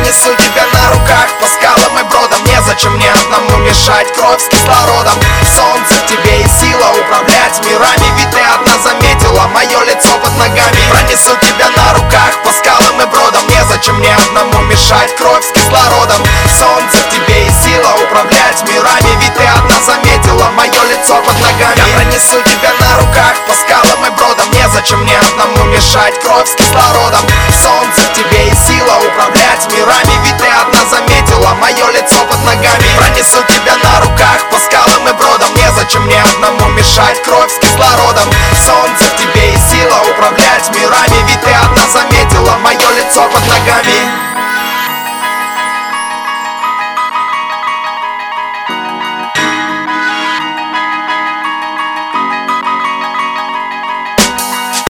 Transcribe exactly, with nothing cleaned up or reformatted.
Пронесу тебя на руках по скалам и бродам. Незачем мне одному мешать кровь с кислородом. Солнце в тебе и сила управлять мирами, ведь ты одна заметила мое лицо под ногами. Пронесу тебя на руках по скалам и бродам. Незачем мне одному мешать кровь с кислородом. Солнце в тебе и сила управлять мирами, ведь ты одна заметила мое лицо под ногами. Я пронесу тебя на руках по скалам и бродам. Незачем мне одному мешать кровь с кислородом. Солнце в тебе и сила управлять мирами, ведь ты одна заметила мое лицо под ногами. Пронесу тебя на руках по скалам и бродам. Незачем мне одному мешать кровь с кислородом. Солнце в тебе и сила управлять мирами, ведь ты одна заметила мое лицо под ногами.